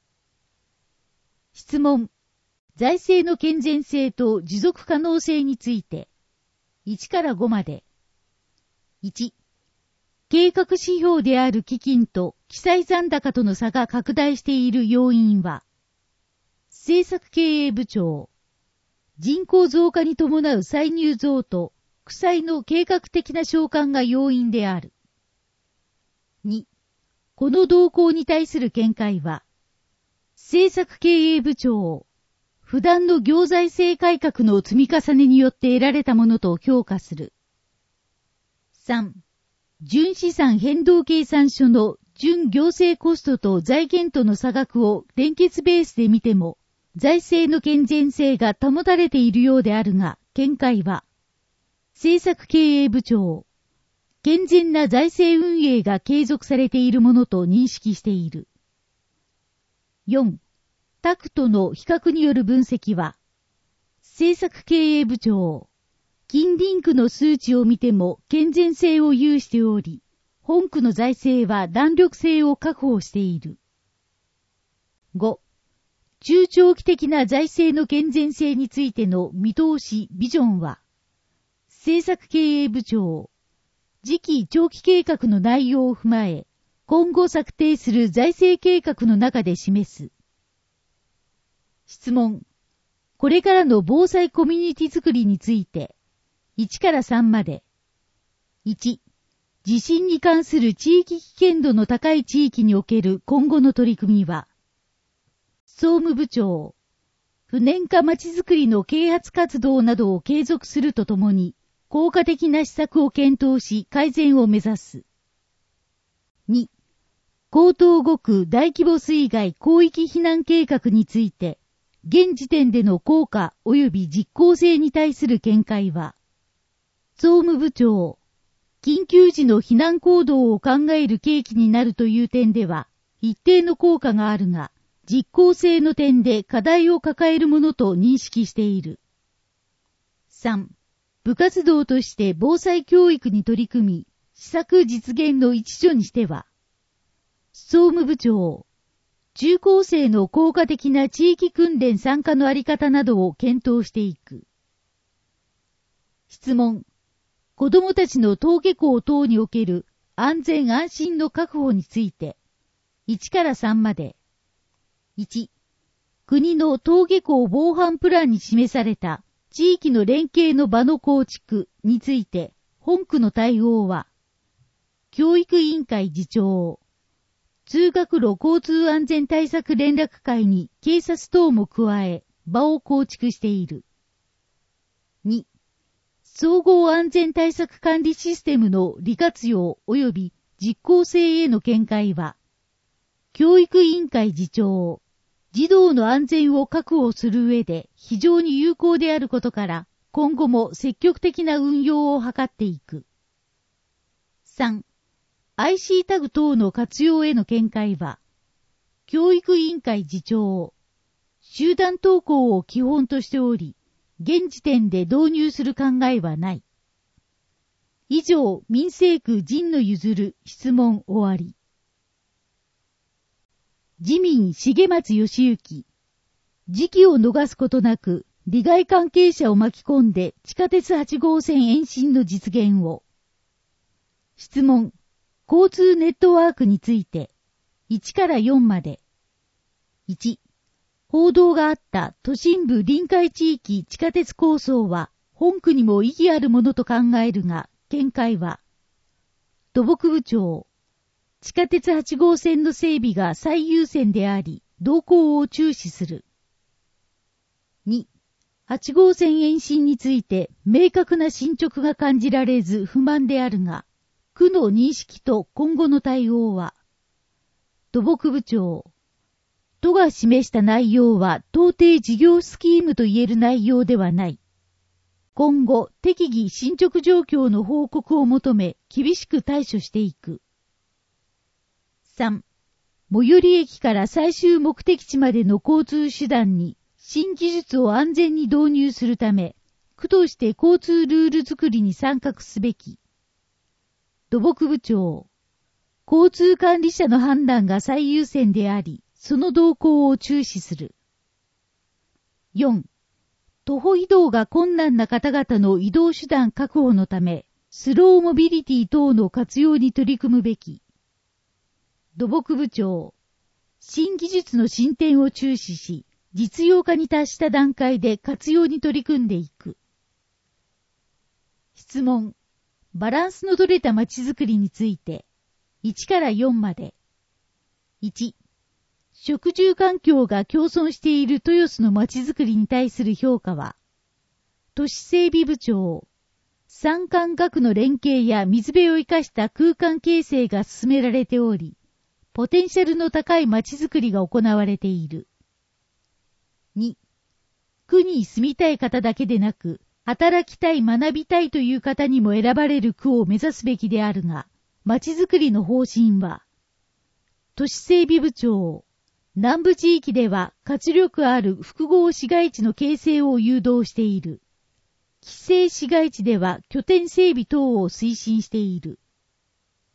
質問。財政の健全性と持続可能性について、1から5まで。1、計画指標である基金と記載残高との差が拡大している要因は、政策経営部長、人口増加に伴う歳入増と、区債の計画的な償還が要因である。2、この動向に対する見解は、政策経営部長、不断の行財政改革の積み重ねによって得られたものと評価する。3、純資産変動計算書の純行政コストと財源との差額を連結ベースで見ても、財政の健全性が保たれているようであるが、見解は、政策経営部長、健全な財政運営が継続されているものと認識している。4. タクトの比較による分析は、政策経営部長、近隣区の数値を見ても健全性を有しており、本区の財政は弾力性を確保している。5. 中長期的な財政の健全性についての見通し、ビジョンは、政策経営部長、次期長期計画の内容を踏まえ、今後策定する財政計画の中で示す。質問。これからの防災コミュニティづくりについて、1から3まで。1、地震に関する地域危険度の高い地域における今後の取り組みは、総務部長、不燃化まちづくりの啓発活動などを継続するとともに、効果的な施策を検討し改善を目指す。2、江東5区大規模水害広域避難計画について、現時点での効果及び実効性に対する見解は、総務部長、緊急時の避難行動を考える契機になるという点では、一定の効果があるが、実効性の点で課題を抱えるものと認識している。3、部活動として防災教育に取り組み、施策実現の一助にしては、総務部長、中高生の効果的な地域訓練参加のあり方などを検討していく。質問。子どもたちの登下校等における安全安心の確保について、1から3まで。1、国の登下校防犯プランに示された地域の連携の場の構築について、本区の対応は、教育委員会次長、通学路交通安全対策連絡会に警察等も加え、場を構築している。2、総合安全対策管理システムの利活用及び実効性への見解は、教育委員会次長、児童の安全を確保する上で非常に有効であることから、今後も積極的な運用を図っていく。3、IC タグ等の活用への見解は、教育委員会次長、集団登校を基本としており、現時点で導入する考えはない。以上、民生区陣野譲質問終わり。自民重松義行。時期を逃すことなく、利害関係者を巻き込んで地下鉄8号線延伸の実現を。質問。交通ネットワークについて、1から4まで。1、報道があった都心部臨海地域地下鉄構想は、本区にも意義あるものと考えるが、見解は、土木部長、地下鉄8号線の整備が最優先であり、動向を注視する。2、8号線延伸について明確な進捗が感じられず不満であるが、区の認識と今後の対応は、土木部長、都が示した内容は到底事業スキームと言える内容ではない。今後、適宜進捗状況の報告を求め、厳しく対処していく。3、最寄り駅から最終目的地までの交通手段に新技術を安全に導入するため、区として交通ルール作りに参画すべき。土木部長、交通管理者の判断が最優先であり、その動向を注視する。4、徒歩移動が困難な方々の移動手段確保のため、スローモビリティ等の活用に取り組むべき。土木部長、新技術の進展を注視し、実用化に達した段階で活用に取り組んでいく。質問。バランスの取れたまちづくりについて、1から4まで。1、食住環境が共存している豊洲のまちづくりに対する評価は、都市整備部長、産官学の連携や水辺を生かした空間形成が進められており、ポテンシャルの高いまちづくりが行われている。2、区に住みたい方だけでなく、働きたい学びたいという方にも選ばれる区を目指すべきであるが、まちづくりの方針は、都市整備部長、南部地域では活力ある複合市街地の形成を誘導している。規制市街地では拠点整備等を推進してい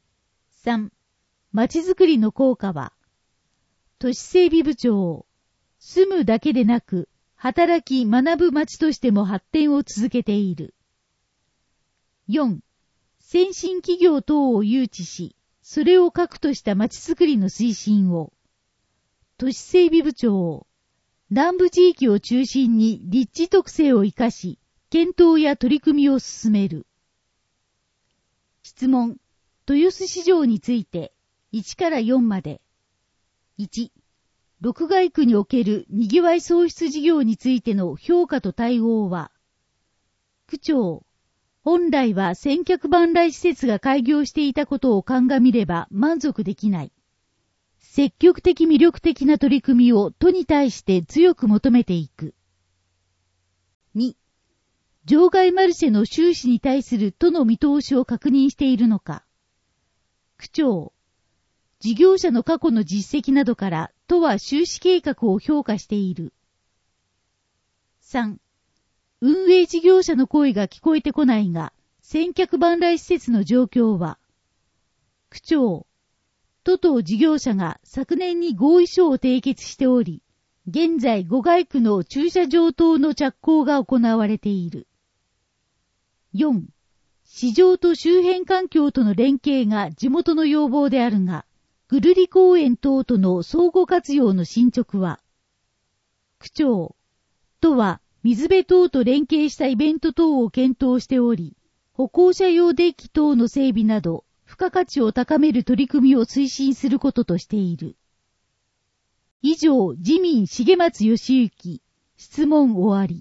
る。3、まちづくりの効果は、都市整備部長、 住むだけでなく、働き学ぶ町としても発展を続けている。4. 先進企業等を誘致し、それを核とした町づくりの推進を。都市整備部長、南部地域を中心に立地特性を生かし、検討や取り組みを進める。質問。豊洲市場について、1から4まで。1、6街区におけるにぎわい創出事業についての評価と対応は、区長、本来は千客万来施設が開業していたことを鑑みれば満足できない。積極的魅力的な取り組みを都に対して強く求めていく。2、場外マルシェの収支に対する都の見通しを確認しているのか。区長、事業者の過去の実績などから都は収支計画を評価している。3、運営事業者の声が聞こえてこないが、千客万来施設の状況は、区長、都と事業者が昨年に合意書を締結しており、現在5街区の駐車場等の着工が行われている。4. 市場と周辺環境との連携が地元の要望であるが、ぐるり公園等との相互活用の進捗は、区長、都は水辺等と連携したイベント等を検討しており、歩行者用デッキ等の整備など、付加価値を高める取り組みを推進することとしている。以上、自民重松義行、質問終わり。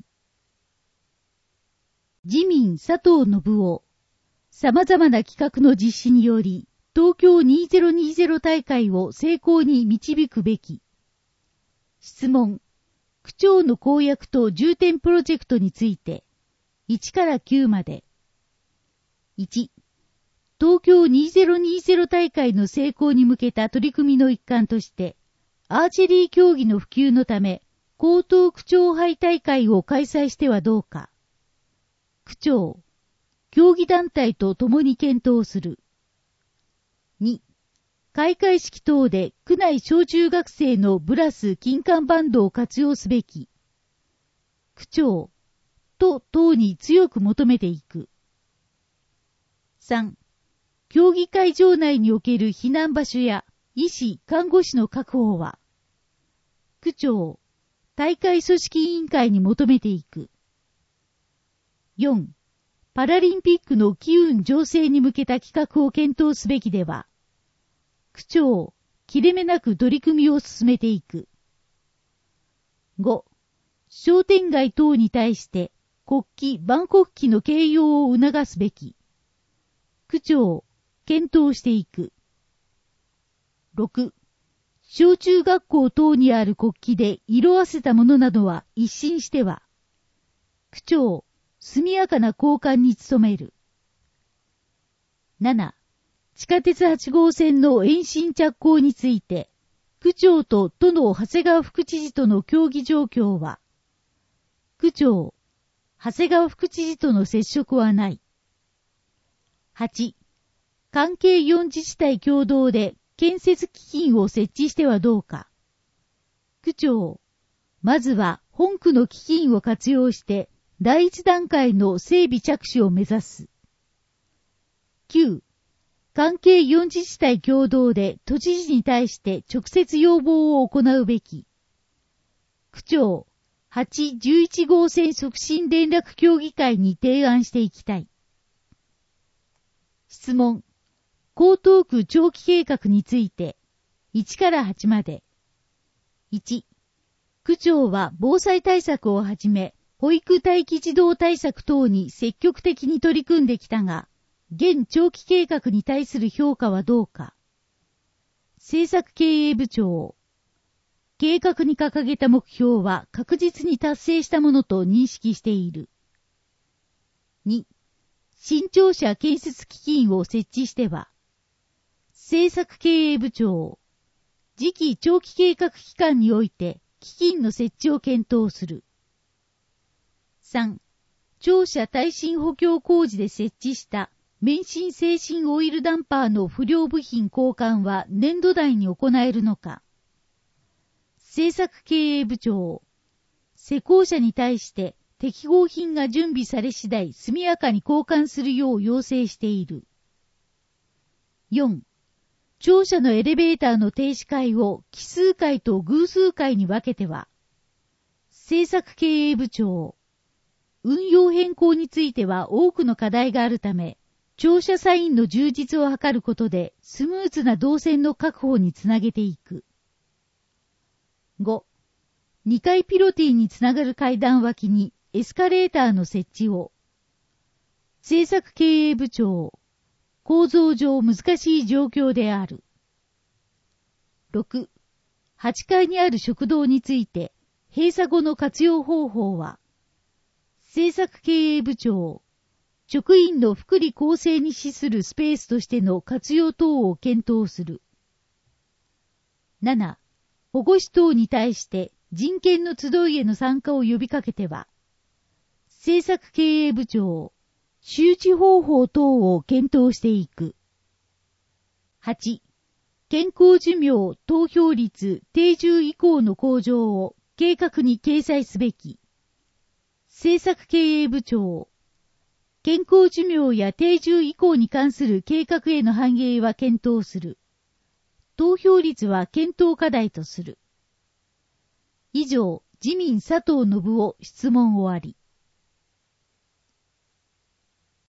自民佐藤信夫、様々な企画の実施により、東京2020大会を成功に導くべき。質問、区長の公約と重点プロジェクトについて、1から9まで。1、東京2020大会の成功に向けた取り組みの一環として、アーチェリー競技の普及のため、江東区長杯大会を開催してはどうか。区長、競技団体と共に検討する。2、開会式等で区内小中学生のブラス金管バンドを活用すべき。区長、都等に強く求めていく。3、競技会場内における避難場所や医師・看護師の確保は、区長、大会組織委員会に求めていく。4、パラリンピックの機運醸成に向けた企画を検討すべきでは、区長、切れ目なく取り組みを進めていく。5、商店街等に対して国旗・万国旗の掲揚を促すべき。区長、検討していく。6. 小中学校等にある国旗で色あせたものなどは一新しては、区長、速やかな交換に努める。7. 地下鉄8号線の延伸着工について、区長と都の長谷川副知事との協議状況は、区長、長谷川副知事との接触はない。8. 関係4自治体共同で建設基金を設置してはどうか。区長、まずは本区の基金を活用して第一段階の整備着手を目指す。9. 関係4自治体共同で都知事に対して直接要望を行うべき。区長、8、11号線促進連絡協議会に提案していきたい。質問。江東区長期計画について、1から8まで。1、区長は防災対策をはじめ、保育待機児童対策等に積極的に取り組んできたが、現長期計画に対する評価はどうか。政策経営部長、計画に掲げた目標は確実に達成したものと認識している。2、新庁舎建設基金を設置しては、政策経営部長、次期長期計画期間において基金の設置を検討する。3、庁舎耐震補強工事で設置した免震制震オイルダンパーの不良部品交換は年度内に行えるのか。 政策経営部長、施工者に対して適合品が準備され次第速やかに交換するよう要請している。4. 庁舎のエレベーターの停止階を奇数階と偶数階に分けては、政策経営部長、運用変更については多くの課題があるため、庁舎サインの充実を図ることでスムーズな動線の確保につなげていく。5. 2階ピロティにつながる階段脇にエスカレーターの設置を。政策経営部長、構造上難しい状況である。6. 8階にある食堂について、閉鎖後の活用方法は、政策経営部長、職員の福利厚生に資するスペースとしての活用等を検討する。7. 保護司等に対して人権の集いへの参加を呼びかけては、政策経営部長、周知方法等を検討していく。8. 健康寿命、投票率、定住以降の向上を計画に掲載すべき。政策経営部長、健康寿命や定住以降に関する計画への反映は検討する。投票率は検討課題とする。以上、自民佐藤信夫質問終わり。